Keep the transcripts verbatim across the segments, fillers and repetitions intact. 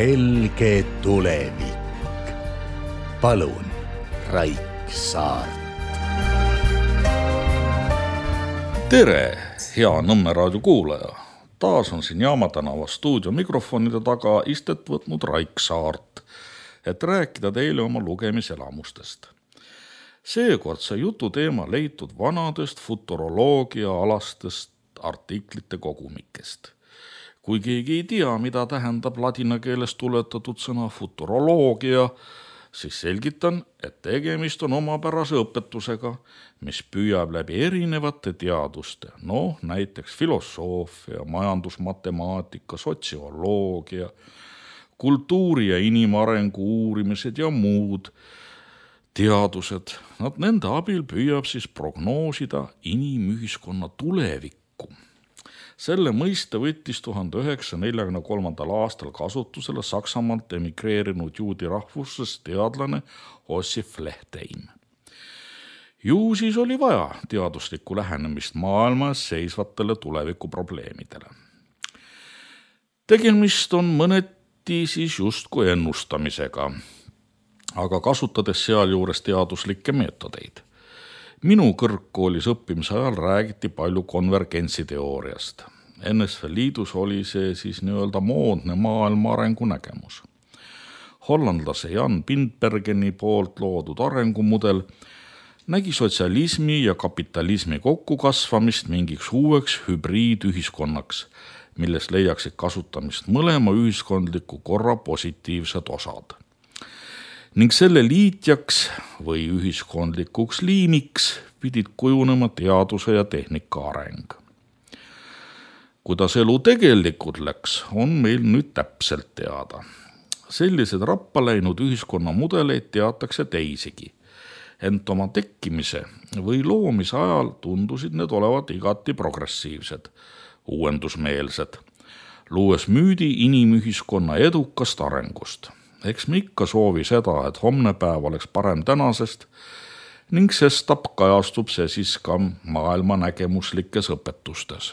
helge tulevik. Palun, Raik Saart. Tere, hea Nõmme raadio kuulaja. Taas on siin Jaama tänava stuudio mikrofonide taga istet võtnud Raik Saart, et rääkida teile oma lugemiselamustest. Seekord see jutu teema leitud vanadest futuroloogia alastest artiklite kogumikest. Kui keegi ei tea, mida tähendab ladina keeles tuletatud sõna futuroloogia, siis selgitan, et tegemist on omapärase õpetusega, mis püüab läbi erinevate teaduste, no näiteks filosoofia, majandusmatemaatika, sotsioloogia, kultuuri ja inimarengu uurimised ja muud teadused. Nad nende abil püüab siis prognoosida inimühiskonna tulevikku. Selle mõiste võttis tuhande üheksasaja neljakümne kolmandal aastal kasutusele Saksamaalt emigreerinud juudi rahvusest teadlane Ossif Lehteim. Ju siis oli vaja teaduslikku lähenemist maailmas seisvatele tulevikuprobleemidele. Tegemist on mõneti siis justkui ennustamisega, aga kasutades sealjuures teaduslikke meetodeid. Minu kõrgkoolis õppimise ajal räägiti palju konvergentsiteooriast. N S V Liidus oli see siis nii-öelda moodne maailma arengu nägemus. Hollandlase Jan Pindbergeni poolt loodud arengumudel nägi sotsialismi ja kapitalismi kokkukasvamist mingiks uueks hübriidühiskonnaks, milles leiaksid kasutamist mõlema ühiskondliku korra positiivsed osad. Ning selle liitjaks või ühiskondlikuks liimiks pidid kujunema teaduse ja tehnika areng. Kuidas elu tegelikult läks, on meil nüüd täpselt teada. Sellised rappa läinud ühiskonna mudeleid teatakse teisigi, ent oma tekkimise või loomise ajal tundusid need olevat igati progressiivsed, uuendusmeelsed, luues müüdi inimühiskonna edukast arengust. Eks me ikka soovi seda, et homne päev oleks parem tänasest ning sestap kajastub see siis ka maailma nägemuslikes õpetustes.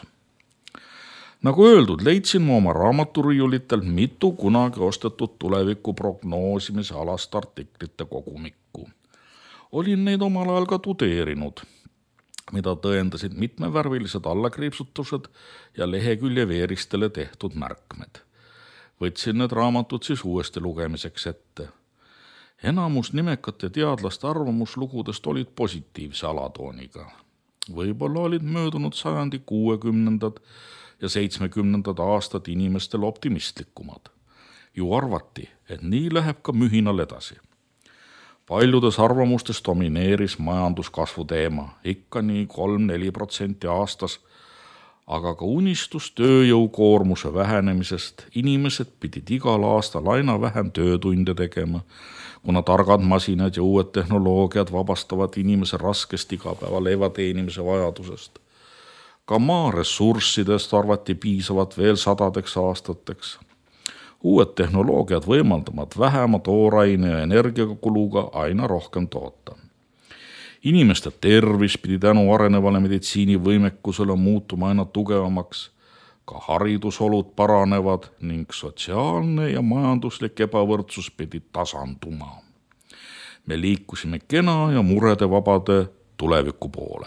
Nagu öeldud, leidsin ma oma raamaturiiulitel mitu kunagi ostetud tuleviku prognoosimise alast artiklite kogumikku. Olin neid omal ajal ka tudeerinud, mida tõendasid mitmevärvilised allakriipsutused ja lehekülje veeristele tehtud märkmed. Võtsin need raamatud siis uuesti lugemiseks ette. Enamus nimekate teadlaste arvamuslugudest olid positiivse alatooniga. Võib-olla olid möödunud sajandi kuuekümnendad ja seitsmekümnendad aastad inimestel optimistlikumad. Ju arvati, et nii läheb ka mühinal edasi. Paljudes arvamustes domineeris majanduskasvu teema, ikka nii kolm-neli protsenti aastas, aga ka unistus tööjõukoormuse vähenemisest. Inimesed pidid igal aastal aina vähem töötunde tegema, kuna targad masinad ja uued tehnoloogiad vabastavad inimese raskest igapäeva leiva teenimise vajadusest. Ka maa ressurssidest arvati piisavat veel sadadeks aastateks. Uued tehnoloogiad võimaldavad vähema tooraine ja energiakuluga aina rohkem toota. Inimeste tervis pidi tänu arenevale meditsiinivõimekusele muutuma aina tugevamaks, ka haridusolud paranevad ning sotsiaalne ja majanduslik ebavõrdsus pidi tasanduma. Me liikusime kena ja murede vabade tuleviku poole.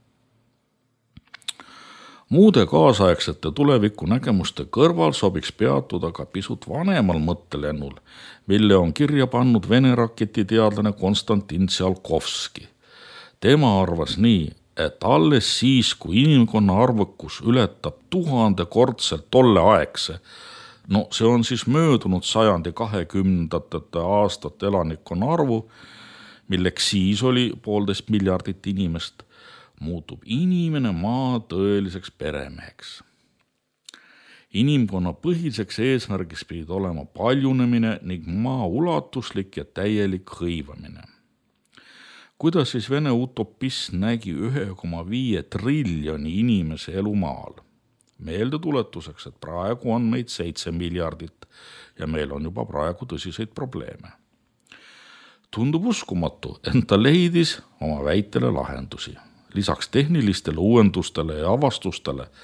Muude kaasaegsete tuleviku nägemuste kõrval sobiks peatuda ka pisut vanemal mõttelennul, mille on kirja pannud vene raketiteadlane Konstantin Tsiolkovski. Tema arvas nii, et alles siis, kui inimkonna arvukus ületab tuhandekordselt tolleaegse, no see on siis möödunud sajandi kahekümnendate aastate elanikkonna arvu, milleks siis oli poolteist miljardit inimest, muutub inimene maa tõeliseks peremeheks. Inimkonna põhiliseks eesmärgiks pidid olema paljunemine ning maa ulatuslik ja täielik hõivamine. Kuidas siis Vene utopist nägi ühe koma viie triljoni inimese elu maal? Meelde tuletuseks, et praegu on meid seitse miljardit ja meil on juba praegu tõsiseid probleeme. Tundub uskumatu, ent ta leidis oma väitele lahendusi. Lisaks tehnilistele uuendustele ja avastustele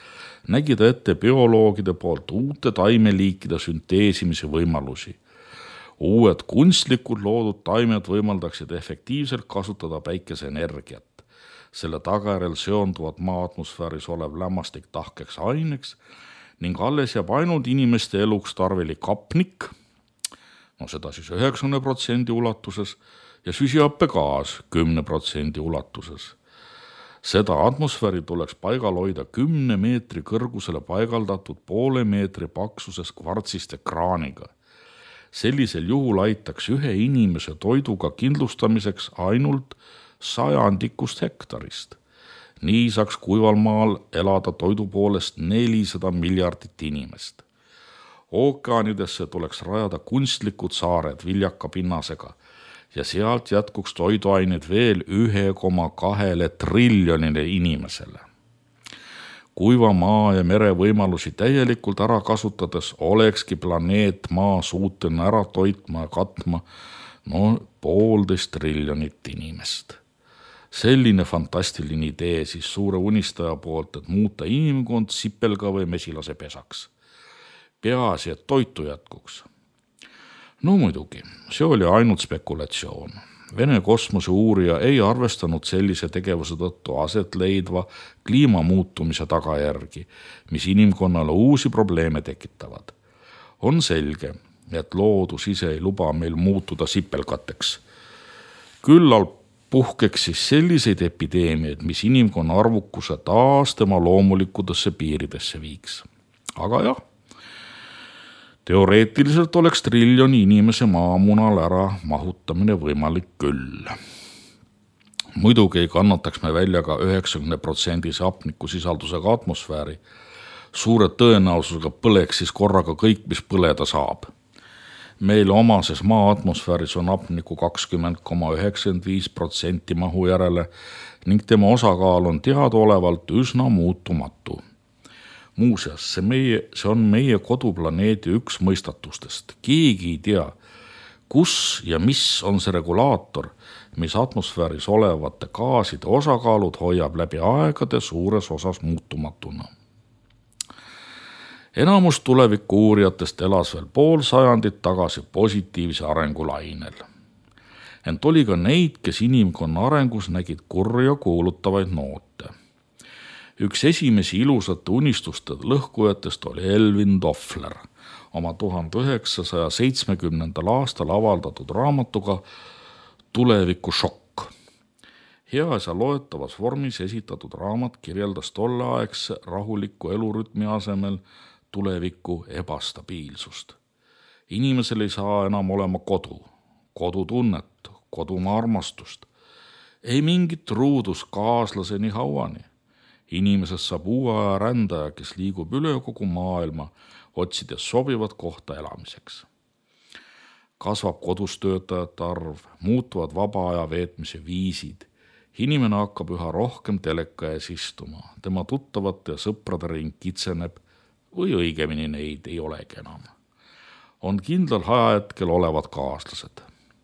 nägi ta ette bioloogide poolt uute taimeliikide sünteesimise võimalusi. Uued kunstlikud loodud taimed võimaldaksid efektiivselt kasutada päikeseenergiat. Selle tagajärjel seonduvad maa atmosfääris olev lämmastik tahkeks aineks ning alles jääb ainult inimeste eluks tarvilik hapnik, no seda siis üheksakümne protsendi ulatuses ja süsihappegaas kümne protsendi ulatuses. Seda atmosfääri tuleks paigal hoida kümne meetri kõrgusele paigaldatud poole meetri paksuses kvartsiste kraaniga. Sellisel juhul aitaks ühe inimese toiduga kindlustamiseks ainult sajandikust hektarist. Nii saaks kuival maal elada toidu poolest nelisada miljardit inimest. Ookeanidesse tuleks rajada kunstlikud saared viljaka pinnasega ja sealt jätkuks toiduaineid veel ühe koma kahele triljonile inimesele. Kuiva maa ja mere võimalusi täielikult ära kasutades olekski planeet maa suuteline ära toitma ja katma no poolteist triljonit inimest. Selline fantastiline idee siis suure unistaja poolt, et muuta inimkond sipelga või mesilase pesaks. Peaasi, et toitu jätkuks. No muidugi, see oli ainult spekulatsioon. Vene kosmose uurija ei arvestanud sellise tegevuse tõttu aset leidva kliimamuutumise tagajärgi, mis inimkonnale uusi probleeme tekitavad. On selge, et loodus ise ei luba meil muutuda sipelgateks. Küllal puhkeks siis selliseid epideemiaid, mis inimkonna arvukuse taas tema loomulikudesse piiridesse viiks. Aga jah, teoreetiliselt oleks triljoni inimese maamunal ära mahutamine võimalik küll. Muidugi ei kannataks me välja ka üheksakümne protsendise hapniku sisaldusega atmosfääri. Suure tõenäosusega põleks siis korraga kõik, mis põleda saab. Meil omases maa atmosfääris on hapniku kakskümmend koma üheksakümmend viis protsenti mahu järele ning tema osakaal on teadaolevalt üsna muutumatu. Muuseas, see, meie, see on meie koduplaneedi üks mõistatustest. Keegi ei tea, kus ja mis on see regulaator, mis atmosfääris olevate gaaside osakaalud hoiab läbi aegade suures osas muutumatuna. Enamus tuleviku uurijatest elas veel pool sajandit tagasi positiivse arengulainel. Ent oli ka neid, kes inimkonna arengus nägid kurja kuulutavaid noote. Üks esimesi ilusate unistuste lõhkujatest oli Elvin Toffler, oma tuhande üheksasaja seitsmekümnendal aastal avaldatud raamatuga Tuleviku šokk. Heas ja loetavas vormis esitatud raamat kirjeldas tolleaegse rahuliku elurütmi asemel tuleviku ebastabiilsust. Inimesel ei saa enam olema kodu, kodutunnet, kodumaa armastust. Ei mingit ruudus kaaslaseni hauani. Inimesest saab uue aja rändaja, kes liigub üle kogu maailma, otsides sobivat kohta elamiseks. Kasvab kodus töötajate arv, muutuvad vaba aja veetmise viisid. Inimene hakkab üha rohkem teleka ees istuma. Tema tuttavate ja sõprade ring kitseneb või õigemini neid ei olegi enam. On kindlal ajahetkel olevad kaaslased.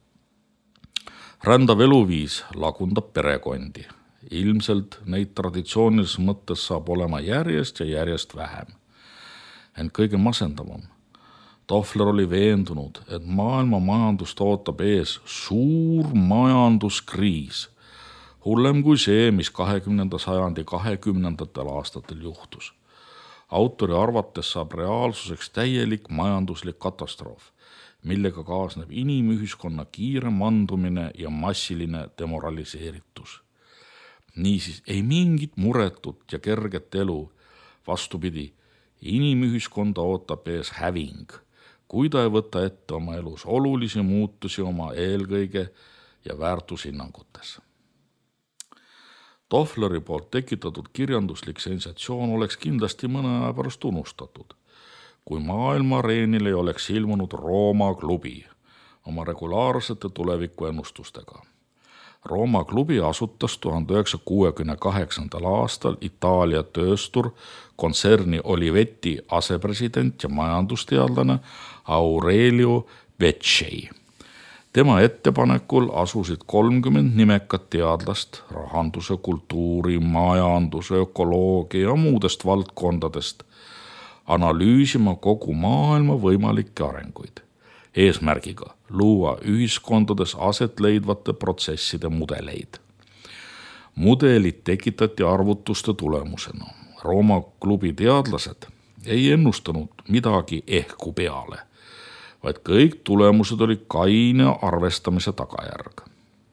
Rändav eluviis lagundab perekondi. Ilmselt neid traditsioonilises mõttes saab olema järjest ja järjest vähem. Ent kõige masendavam. Toffler oli veendunud, et maailma majandust ootab ees suur majanduskriis. Hullem kui see, mis kahekümnenda sajandi kahekümnendatel aastatel juhtus. Autori arvates saab reaalsuseks täielik majanduslik katastroof, millega kaasneb inimühiskonna kiire mandumine ja massiline demoraliseeritus. Niisiis ei mingit muretut ja kerget elu, vastupidi, inimühiskonda ootab ees häving, kui ta ei võta ette oma elus olulisi muutusi oma eelkõige ja väärtushinnangutes. Toffleri poolt tekitatud kirjanduslik sensatsioon oleks kindlasti mõne aja pärast unustatud, kui maailma areenil ei oleks ilmunud Rooma klubi oma regulaarsete tuleviku ennustustega. Rooma klubi asutas tuhande üheksasaja kuuekümne kaheksandal aastal Itaalia tööstur, kontserni Olivetti asepresident ja majandusteadlane Aurelio Becei. Tema ettepanekul asusid kolmkümmend nimekat teadlast rahanduse, kultuuri, majanduse, ökoloogia ja muudest valdkondadest analüüsima kogu maailma võimalikke arenguid, eesmärgiga luua ühiskondades aset leidvate protsesside mudeleid. Mudelid tekitati arvutuste tulemusena. Rooma klubi teadlased ei ennustanud midagi ehku peale, vaid kõik tulemused oli kaine arvestamise tagajärg.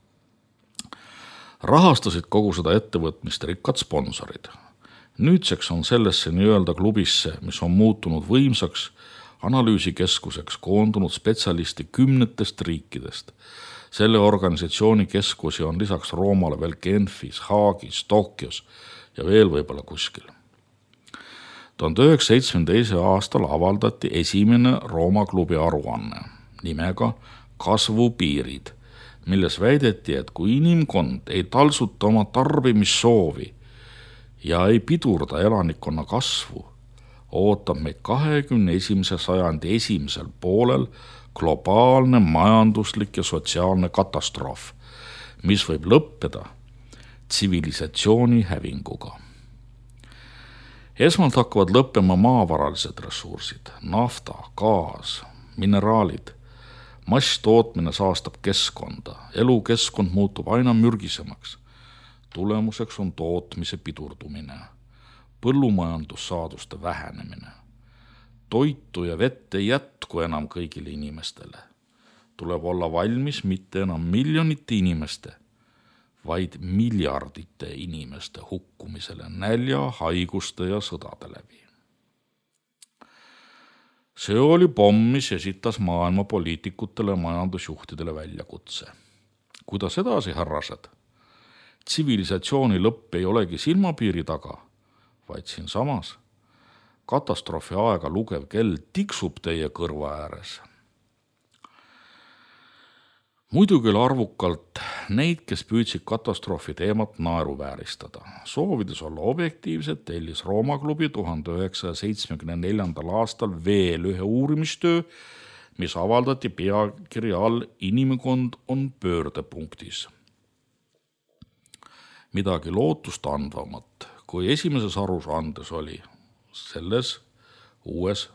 Rahastasid kogu seda ettevõtmist rikkad sponsorid. Nüüdseks on sellesse nii-öelda klubisse, mis on muutunud võimsaks analüüsikeskuseks, koondunud spetsialisti kümnetest riikidest. Selle organisatsiooni keskusi on lisaks Roomale veel Genfis, Haagis, Tokyos ja veel võib-olla kuskil. tuhande üheksasaja seitsmekümne teisel aastal avaldati esimene Rooma klubi aruanne nimega Kasvupiirid, milles väideti, et kui inimkond ei talsuta oma tarbimissoovi ja ei pidurda elanikkonna kasvu, ootab meid kahekümne esimese sajandi esimesel poolel globaalne majanduslik ja sotsiaalne katastroof, mis võib lõppeda tsivilisatsiooni hävinguga. Esmalt hakkavad lõppema maavaralised ressursid, nafta, gaas, mineraalid. Masstootmine saastab keskkonda, elukeskkond muutub aina mürgisemaks. Tulemuseks on tootmise pidurdumine, põllumajandussaaduste vähenemine. Toitu ja vett ei jätku enam kõigile inimestele. Tuleb olla valmis mitte enam miljonite inimeste, vaid miljardite inimeste hukkumisele nälja, haiguste ja sõdade läbi. See oli pomm, mis esitas maailma poliitikutele ja majandusjuhtidele väljakutse. Kuidas edasi, härrased? Tsivilisatsiooni lõpp ei olegi silmapiiri taga, vaid siin samas. Katastroofi aega lugev kell tiksub teie kõrva ääres. Muidugi oli arvukalt neid, kes püüdsid katastroofi teemat naeruvääristada. Soovides olla objektiivsed, tellis Rooma klubi tuhande üheksasaja seitsmekümne neljandal aastal veel ühe uurimistöö, mis avaldati pealkirja all Inimkond on pöördepunktis. Midagi lootust andvamat, kui esimeses aruandes oli, selles uues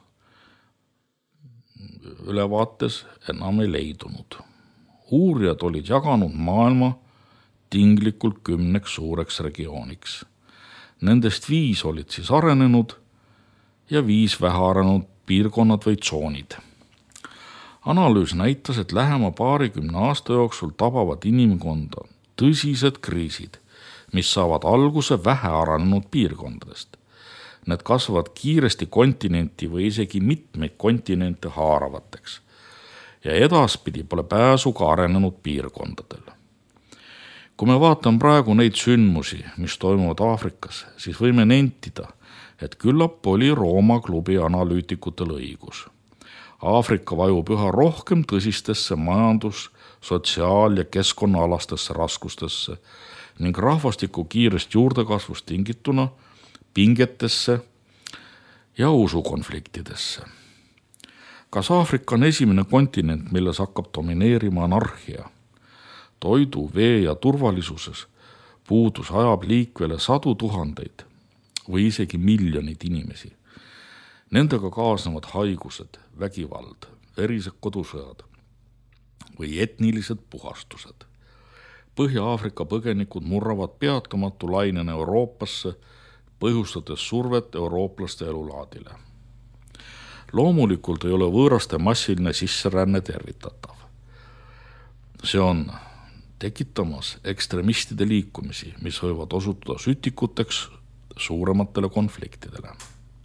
ülevaates enam ei leidunud. Uurijad olid jaganud maailma tinglikult kümneks suureks regiooniks. Nendest viis olid siis arenenud ja viis vähearenenud piirkonnad või tsoonid. Analüüs näitas, et lähema paarikümne aasta jooksul tabavad inimkonda tõsised kriisid, mis saavad alguse vähearenenud piirkondadest. Need kasvavad kiiresti kontinenti või isegi mitmeid kontinente haaravateks. Ja edaspidi pole pääsu ka arenenud piirkondadel. Kui me vaatame praegu neid sündmusi, mis toimuvad Aafrikas, siis võime nentida, et küllap oli Rooma klubi analüütikutel õigus. Aafrika vajub üha rohkem tõsistesse majandus-, sotsiaal- ja keskkonnaalastesse raskustesse ning rahvastiku kiirest juurdekasvust tingituna pingetesse ja usukonfliktidesse. Kas Aafrika on esimene kontinent, milles hakkab domineerima anarhia? Toidu, vee ja turvalisuses puudus ajab liikvele sadu tuhandeid või isegi miljonid inimesi. Nendega kaasnevad haigused, vägivald, verised kodusõjad või etnilised puhastused. Põhja-Aafrika põgenikud murravad peatamatu lainena Euroopasse, põhjustades survet eurooplaste elulaadile. Loomulikult ei ole võõraste massiline sisseränne tervitatav. See on tekitamas ekstremistide liikumisi, mis võivad osutuda sütikuteks suurematele konfliktidele.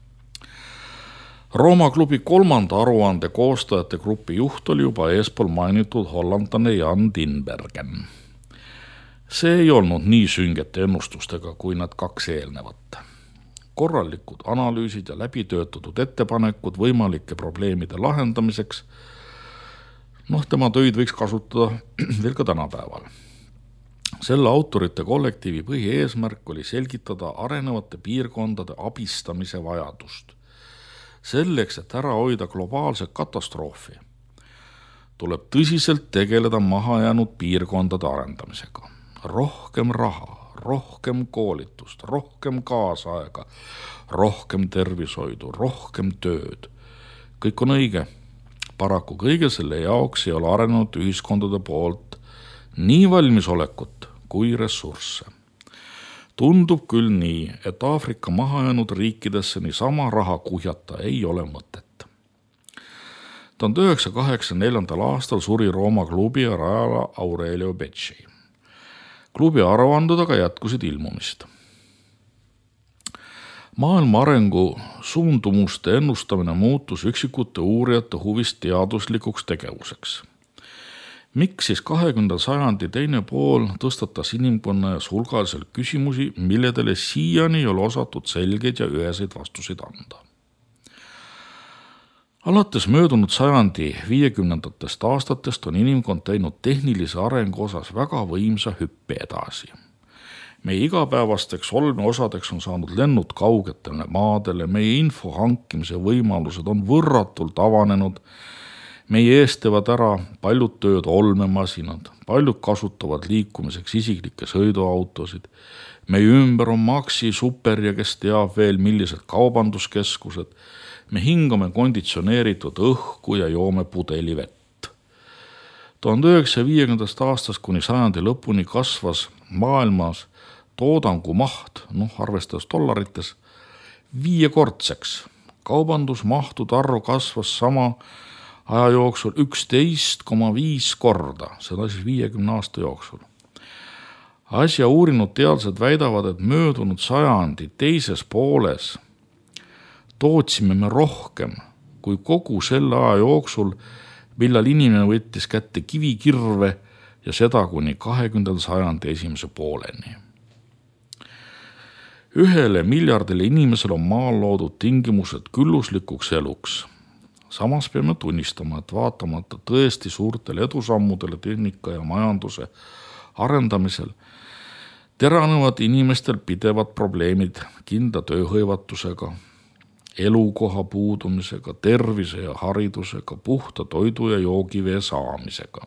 Rooma klubi kolmanda aruande koostajate grupi juht oli juba eespool mainitud hollandlane Jan Tinbergen. See ei olnud nii süngete ennustustega kui nad kaks eelnevat. Korralikud analüüsid ja läbitöötatud ettepanekud võimalike probleemide lahendamiseks, noh, tema töid võiks kasutada veel ka tänapäeval. Selle autorite kollektiivi põhieesmärk oli selgitada arenevate piirkondade abistamise vajadust. Selleks, et ära hoida globaalse katastroofi, tuleb tõsiselt tegeleda mahajäänud piirkondade arendamisega. Rohkem raha, rohkem koolitust, rohkem kaasaega, rohkem tervishoidu, rohkem tööd. Kõik on õige. Paraku kõige selle jaoks ei ole arenenud ühiskondade poolt nii valmisolekut kui ressursse. Tundub küll nii, et Aafrika mahajäänud riikidesse niisama raha kuhjata ei ole mõtet. tuhande üheksasaja kaheksakümne neljandal aastal suri Rooma klubi rajaja Aurelio Becci. Klubi aruanded aga jätkusid ilmumist. Maailma arengu suundumuste ennustamine muutus üksikute uurijate huvist teaduslikuks tegevuseks. Miks siis kahekümnenda sajandi teine pool tõstatas inimkonna ees hulgaliselt küsimusi, milledele siiani ei ole osatud selgeid ja üheseid vastuseid anda? Alates möödunud sajandi viiekümnendatest aastatest on inimkond teinud tehnilise arengu osas väga võimsa hüppe edasi. Meie igapäevasteks olmeosadeks on saanud lennud kaugetele maadele, meie info hankimise võimalused on võrratult avanenud, meie eest teevad ära paljud tööd olmemasinad, paljud kasutavad liikumiseks isiklikke sõiduautosid, meie ümber on Maxi, Super ja kes teab veel millised kaubanduskeskused, me hingame konditsioneeritud õhku ja joome pudeli vett. tuhande üheksasaja viiekümnendast aastast kuni sajandi lõpuni kasvas maailmas toodangu maht, noh arvestades dollarites, viiekordseks. Kaubandusmahtude arv kasvas sama aja jooksul üksteist koma viis korda, seda siis viiekümne aasta jooksul. Asja uurinud teadlased väidavad, et möödunud sajandi teises pooles tootsime me rohkem kui kogu selle aja jooksul, millal inimene võttis kätte kivikirve ja seda kuni kahekümnenda sajandi esimese pooleni. Ühele miljardile inimesele on maal loodud tingimused külluslikuks eluks. Samas peame tunnistama, et vaatamata tõesti suurtele edusammudele tehnika ja majanduse arendamisel teranevad inimestel pidevad probleemid kindla tööhõivatusega, elukoha puudumisega, tervise ja haridusega, puhta toidu ja joogivee saamisega.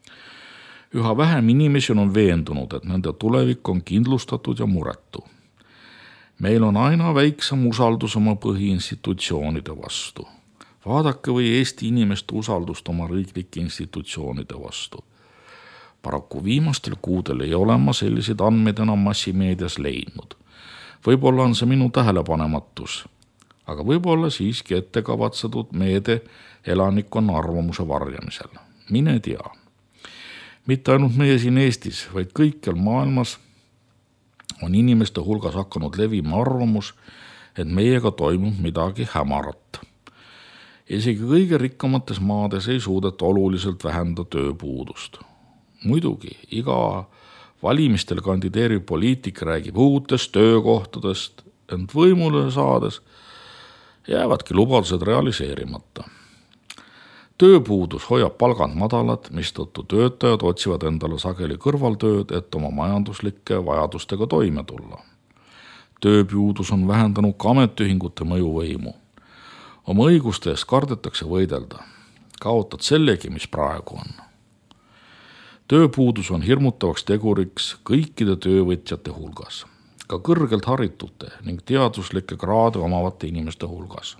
Üha vähem inimesi on veendunud, et nende tulevik on kindlustatud ja muretu. Meil on aina väiksem usaldus oma põhiinstitutsioonide vastu. Vaadake või Eesti inimeste usaldust oma riiklike institutsioonide vastu. Paraku viimastel kuudel ei ole ma selliseid andmeid enam massimeedias leidnud. Võib-olla on see minu tähelepanematus, aga võib-olla siiski ettekavatsetud meede elanikkonna arvamuse varjamisel. Mine tea. Mitte ainult meie siin Eestis, vaid kõikjal maailmas on inimeste hulgas hakanud levima arvamus, et meiega toimub midagi hämarat. Isegi kõige rikkamates maades ei suudeta oluliselt vähendada tööpuudust. Muidugi, iga valimistel kandideeriv poliitik räägib uutest töökohtadest, ent võimule saades jäävadki lubadused realiseerimata. Tööpuudus hoiab palgad madalad, mistõttu töötajad otsivad endale sageli kõrvaltööd, et oma majanduslike vajadustega toime tulla. Tööpuudus on vähendanud ka ametiühingute mõjuvõimu. Oma õiguste eest kardetakse võidelda. Kaotad sellegi, mis praegu on. Tööpuudus on hirmutavaks teguriks kõikide töövõtjate hulgas, ka kõrgelt haritute ning teaduslikke kraade omavate inimeste hulgas.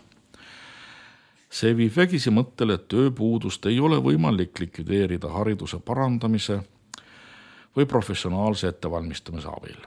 See viib vägisi mõttele, et tööpuudust ei ole võimalik likvideerida hariduse parandamise või professionaalse ettevalmistamise abil.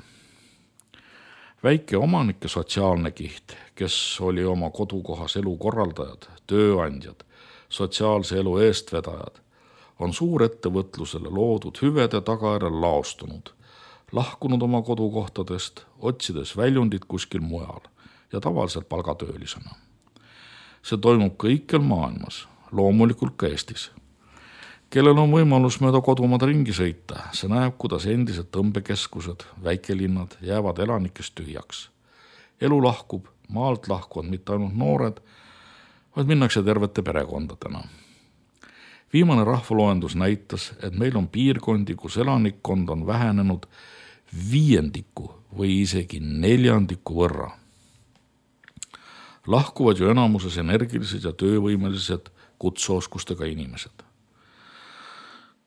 Väike omanike sotsiaalne kiht, kes oli oma kodukohas elu korraldajad, tööandjad, sotsiaalse elu eestvedajad, on suurettevõtlusele loodud hüvede tagajärjel laostunud, lahkunud oma kodukohtadest, otsides väljundit kuskil mujal ja tavaliselt palgatöölisena. See toimub kõikjal maailmas, loomulikult ka Eestis. Kellel on võimalus mööda kodumaad ringi sõita, see näeb, kuidas endised tõmbekeskused, väikelinnad jäävad elanikest tühjaks. Elu lahkub, maalt lahkuvad mitte ainult noored, vaid minnakse tervete perekondadena. Viimane rahvaloendus näitas, et meil on piirkondi, kus elanikkond on vähenenud viiendiku või isegi neljandiku võrra. Lahkuvad ju enamuses energilised ja töövõimelised kutseoskustega inimesed.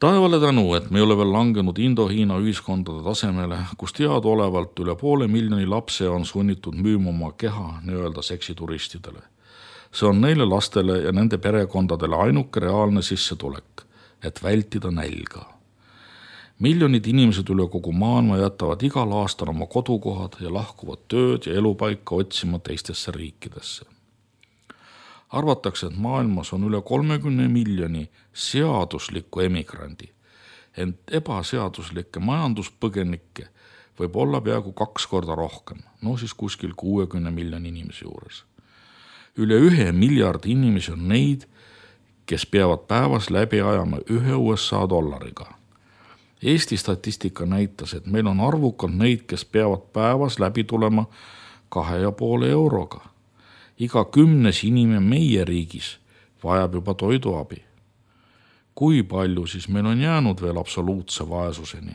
Taevale tänu, et me ei ole veel langenud Indo-Hiina ühiskondade tasemele, kus teadaolevalt üle poole miljoni lapse on sunnitud müüma oma keha nii-öelda seksituristidele. See on neile lastele ja nende perekondadele ainuke reaalne sissetulek, et vältida nälga. Miljonid inimesed üle kogu maailma jätavad igal aastal oma kodukohad ja lahkuvad tööd ja elupaika otsima teistesse riikidesse. Arvatakse, et maailmas on üle kolmekümne miljoni seaduslikku emigrandi, ent ebaseaduslikke majanduspõgenikke võib olla peaaegu kaks korda rohkem, no siis kuskil kuuekümne miljoni inimese juures. Üle ühe miljardi inimesi on neid, kes peavad päevas läbi ajama ühe U S A dollariga. Eesti statistika näitas, et meil on arvukalt neid, kes peavad päevas läbi tulema kahe ja poole euroga. Iga kümnes inimene meie riigis vajab juba toiduabi. Kui palju siis meil on jäänud veel absoluutse vaesuseni?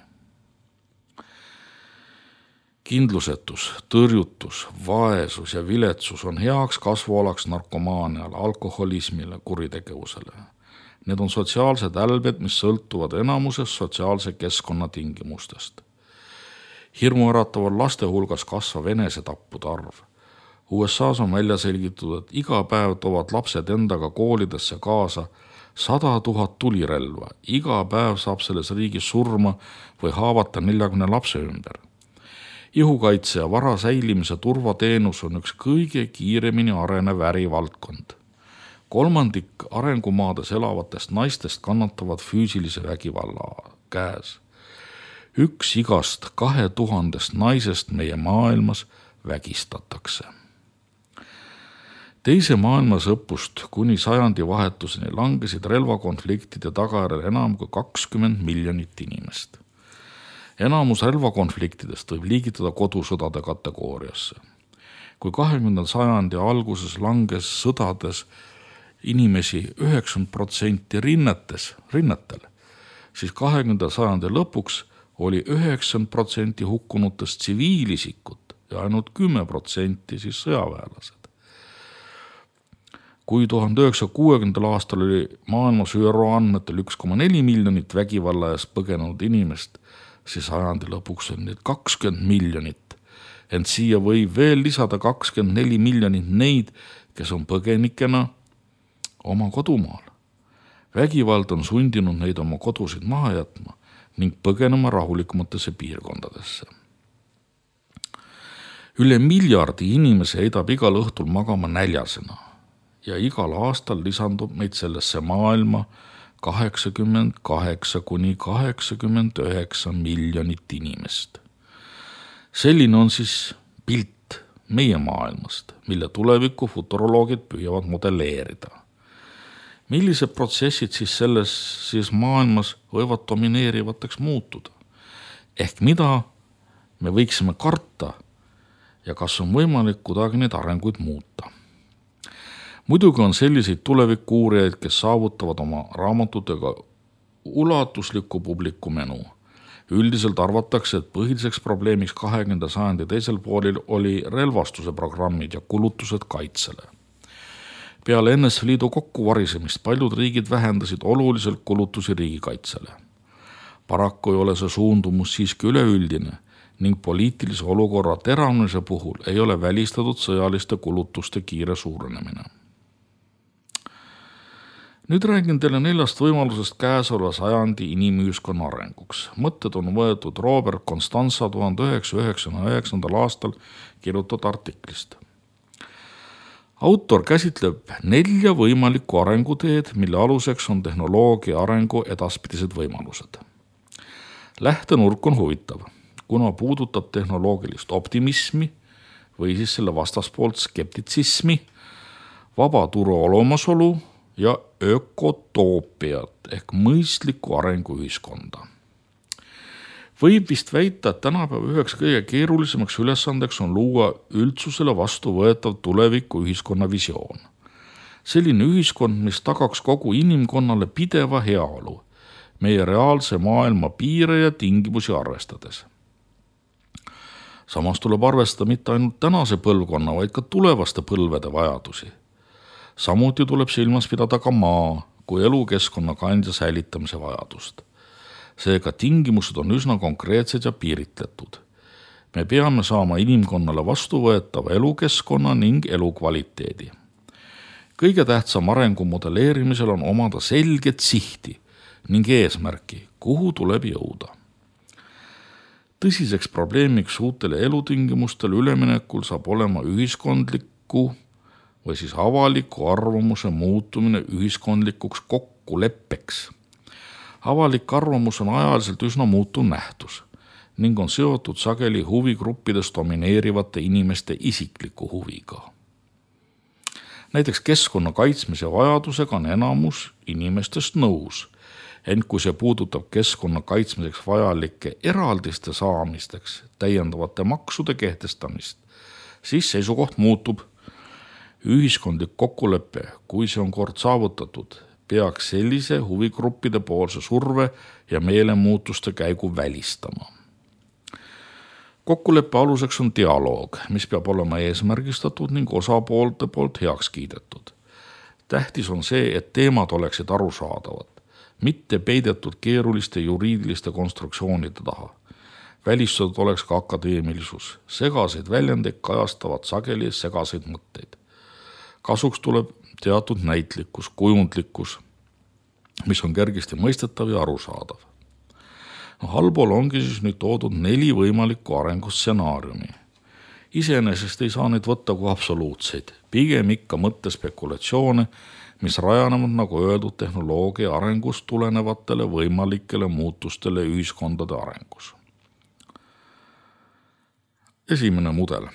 Kindlusetus, tõrjutus, vaesus ja viletsus on heaks kasvualaks narkomaaniale, alkoholismile, kuritegevusele. Need on sotsiaalsed älbed, mis sõltuvad enamuses sotsiaalse keskkonna tingimustest. Hirmuärataval laste hulgas kasvav enesetappude arv. U S A's on välja selgitud, et iga päev toovad lapsed endaga koolidesse kaasa sada tuhat tulirelva. Iga päev saab selles riigis surma või haavata neljakümne lapse ümber. Ihukaitse ja vara säilimise turvateenus on üks kõige kiiremini arenev ärivaldkond. Kolmandik arengumaades elavatest naistest kannatavad füüsilise vägivalla käes. Üks igast kahe tuhandest naisest meie maailmas vägistatakse. Teise maailmasõpust kuni sajandi vahetuseni langesid relvakonfliktide tagajärjel enam kui kakskümmend miljonit inimest. Enamus relvakonfliktidest võib liigitada kodusõdade kategooriasse. Kui kahekümnenda sajandi alguses langes sõdades inimesi üheksakümmend protsenti rinnetes, rinnetel, siis kahekümnenda sajandi lõpuks oli üheksakümmend protsenti hukkunutest tsiviilisikut ja ainult kümme protsenti siis sõjaväelased. Kui tuhande üheksasaja kuuekümnendal aastal oli maailmas Ü R O andmetel üks koma neli miljonit vägivalla eest põgenenud inimest, siis sajandi lõpuks on neid kakskümmend miljonit. Ent siia võib veel lisada kakskümmend neli miljonit neid, kes on põgenikena oma kodumaal. Vägivald on sundinud neid oma kodusid maha jätma ning põgenema rahulikumatesse piirkondadesse. Üle miljardi inimese heidab igal õhtul magama näljasena ja igal aastal lisandub meid sellesse maailma kaheksakümmend kaheksa kuni kaheksakümmend üheksa miljonit inimest. Selline on siis pilt meie maailmast, mille tuleviku futuroloogid püüavad modelleerida. Millised protsessid siis selles siis maailmas võivad domineerivateks muutuda? Ehk mida me võiksime karta ja kas on võimalik kuidagi neid arenguid muuta? Muidugi on selliseid tulevikuuurijaid, kes saavutavad oma raamatutega ulatuslikku publiku menu. Üldiselt arvatakse, et põhiliseks probleemiks kahekümnenda sajandi teisel poolil oli relvastuse programmid ja kulutused kaitsele. Peale N S V Liidu kokkuvarisemist paljud riigid vähendasid oluliselt kulutusi riigikaitsele. Paraku ei ole see suundumus siiski üleüldine ning poliitilise olukorra teravnemise puhul ei ole välistatud sõjaliste kulutuste kiire suurenemine. Nüüd räägin teile neljast võimalusest käesoleva sajandi inimühiskonna arenguks. Mõtted on võetud Robert Constanza tuhande üheksasaja üheksakümne üheksandal aastal kirjutatud artiklist. Autor käsitleb nelja võimalikku arenguteed, mille aluseks on tehnoloogia arengu edaspidised võimalused. Lähtenurk on huvitav, kuna puudutab tehnoloogilist optimismi või siis selle vastaspoolt skeptitsismi, vaba turu olemasolu ja ökotoopiat ehk mõistliku arengu ühiskonda. Võib vist väita, et tänapäeva üheks kõige keerulisemaks ülesandeks on luua üldsusele vastu võetav tuleviku ühiskonna visioon. Selline ühiskond, mis tagaks kogu inimkonnale pideva heaolu, meie reaalse maailma piire ja tingimusi arvestades. Samas tuleb arvestada mitte ainult tänase põlvkonna, vaid ka tulevaste põlvede vajadusi. Samuti tuleb silmas pidada ka maa kui elukeskkonna kandja säilitamise vajadust. seega tingimused on üsna konkreetsed ja piiritletud. Me peame saama inimkonnale vastuvõetava elukeskkonna ning elukvaliteedi. Kõige tähtsam arengu modelleerimisel on omada selget sihti ning eesmärki, kuhu tuleb jõuda. Tõsiseks probleemiks uutele elutingimustel üleminekul saab olema ühiskondliku või siis avaliku arvamuse muutumine ühiskondlikuks kokkuleppeks. Avalik arvamus on ajaliselt üsna muutuv nähtus ning on seotud sageli huvigruppides domineerivate inimeste isikliku huviga. Näiteks keskkonna kaitsmise vajadusega on enamus inimestest nõus, ent kui see puudutab keskkonna kaitsmiseks vajalike eraldiste saamisteks täiendavate maksude kehtestamist, siis seisukoht muutub. Ühiskondlik kokkulepe, kui see on kord saavutatud, peaks sellise huvigruppide poolse surve ja meelemuutuste käigu välistama. Kokkuleppe aluseks on dialoog, mis peab olema eesmärgistatud ning osapoolte poolt heaks kiidetud. Tähtis on see, et teemad oleksid arusaadavad, mitte peidetud keeruliste juriidiliste konstruktsioonide taha. Välistatud oleks ka akadeemilisus. Segaseid väljendeid kajastavad sageli segaseid mõtteid. Kasuks tuleb teatud näitlikkus, kujundlikkus, mis on kergesti mõistetav ja arusaadav. No, halbol ongi siis nüüd toodud neli võimalikku arengustsenaariumi. Iseenesest ei saa neid võtta kui absoluutseid, pigem ikka mõttespekulatsioone, mis rajanevad, nagu öeldud, tehnoloogia arengust tulenevatele võimalikele muutustele ühiskondade arengus. Esimene mudel.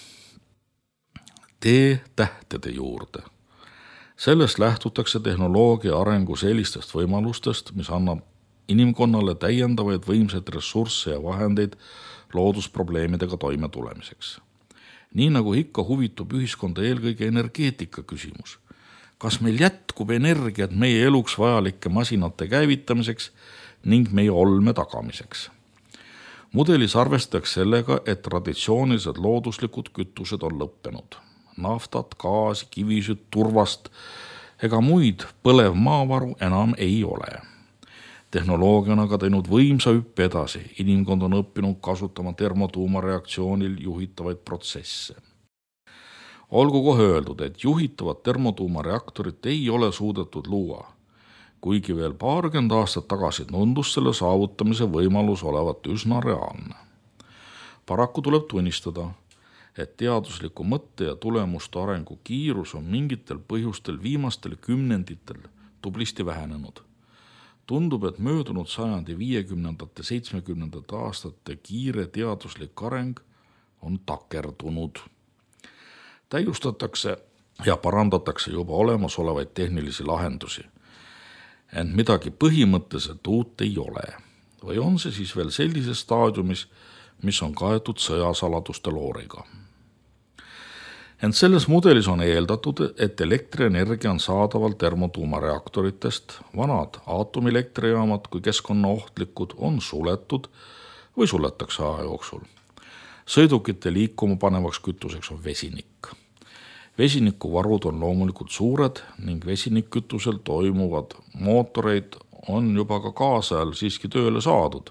Tee tähtede juurde. Sellest lähtutakse tehnoloogia arengu sellistest võimalustest, mis annab inimkonnale täiendavaid võimsaid ressursse ja vahendeid loodusprobleemidega toime tulemiseks. Nii nagu ikka huvitub ühiskonda eelkõige energeetika küsimus. Kas meil jätkub energiat meie eluks vajalike masinate käivitamiseks ning meie olme tagamiseks? Mudelis arvestatakse sellega, et traditsioonilised looduslikud kütused on lõppenud. Naftat, gaasi, kivisütt, turvast ega muid põlev maavaru enam ei ole. Tehnoloogia on aga teinud võimsa hüppe edasi. Inimkond on õppinud kasutama termotuumareaktsioonil juhitavaid protsesse. Olgu kohe öeldud, et juhitavat termotuumareaktorit ei ole suudetud luua, kuigi veel paarkümmend aastat tagasi tundus selle saavutamise võimalus olevat üsna reaalne. Paraku tuleb tunnistada, et teadusliku mõtte ja tulemuste arengu kiirus on mingitel põhjustel viimastel kümnenditel tublisti vähenenud. Tundub, et möödunud sajandi viiekümnendate seitsmekümnendate aastate kiire teaduslik areng on takerdunud. Täiustatakse ja parandatakse juba olemasolevaid tehnilisi lahendusi, ent midagi põhimõtteliselt uut ei ole. Või on see siis veel sellises staadiumis, mis on kaetud sõjasaladuste looriga? Ent selles mudelis on eeldatud, et elektrienergia on saadaval termotuumareaktoritest, vanad aatomilektrijaamad kui keskkonnaohtlikud on suletud või suletakse aja jooksul. Sõidukite liikuma panevaks kütuseks on vesinik. Vesinikuvarud on loomulikult suured ning vesinikkütusel toimuvad mootoreid on juba ka kaasajal siiski tööle saadud.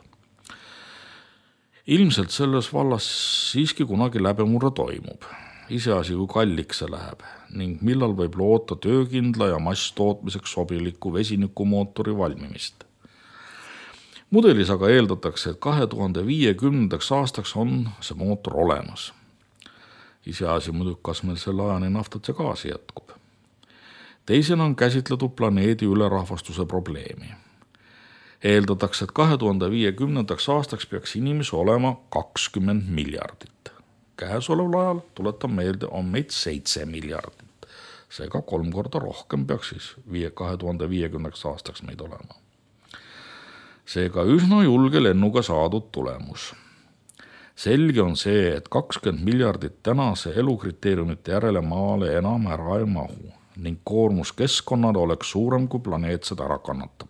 Ilmselt selles vallas siiski kunagi läbimurre toimub. Iseasi, kui kalliks see läheb ning millal võib loota töökindla ja masstootmiseks sobiliku vesinikumootori valmimist. Mudelis aga eeldatakse, et kahe tuhande viiekümnendaks aastaks on see mootor olemas. Iseasi muidugi, kas meil selle ajani naftat ja gaasi jätkub. Teisena on käsitletud planeedi ülerahvastuse probleemi. Eeldatakse, et kahe tuhande viiekümnendaks aastaks peaks inimesi olema kakskümmend miljardit. Käesoleval ajal, tuletan meelde, on meid seitse miljardit. Seega kolm korda rohkem peaks siis kahe tuhande viiekümnendaks aastaks meid olema. Seega üsna julge lennuga saadud tulemus. Selge on see, et kakskümmend miljardit tänase elukriteeriumite järele maale enam ära ei mahu ning koormus keskkonnale oleks suurem, kui planeet seda ära kannatab.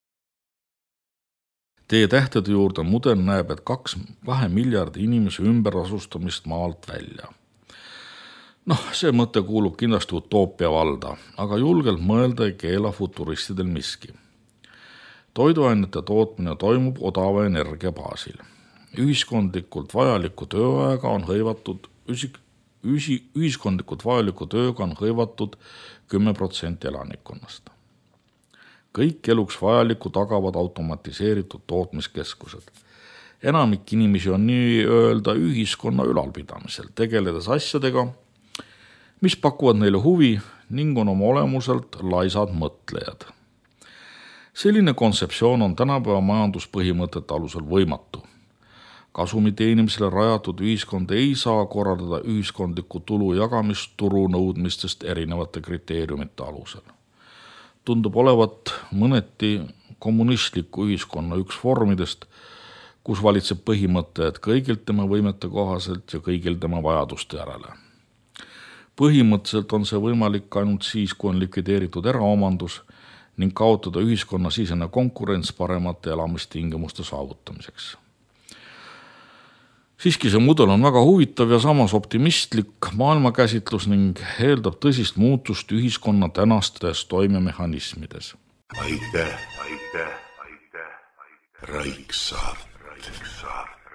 Tee tähtede juurde mudel näeb, et kaks, kahe miljardi inimese ümberasustamist maalt välja. Noh, see mõte kuulub kindlasti utoopia valda, aga julgelt mõelda ei keela futuristidel miski. toiduainete tootmine toimub odava energia baasil. Ühiskondlikult vajaliku tööaega on hõivatud, üsi, ühiskondlikult vajaliku tööga on hõivatud kümme protsenti elanikkonnast. Kõik eluks vajalikku tagavad automatiseeritud tootmiskeskused. Enamik inimesi on nii öelda ühiskonna ülalpidamisel, tegeledes asjadega, mis pakuvad neile huvi ning on oma olemuselt laisad mõtlejad. Selline kontseptsioon on tänapäeva majanduspõhimõtete alusel võimatu. Kasumi teenimisele rajatud ühiskond ei saa korraldada ühiskondliku tulu jagamist turu nõudmistest erinevate kriteeriumite alusel. Tundub olevat mõneti kommunistliku ühiskonna üks vormidest, kus valitseb põhimõte, et kõigilt tema võimete kohaselt ja kõigil tema vajaduste järele. Põhimõtteliselt on see võimalik ainult siis, kui on likvideeritud eraomandus ning kaotada ühiskonna sisene konkurents paremate elamistingimuste saavutamiseks. Siiski see mudel on väga huvitav ja samas optimistlik maailmakäsitlus ning eeldab tõsist muutust ühiskonna tänastes toimemehhanismides. Aitäh, aitäh, aitäh, aitäh, Raiksaart.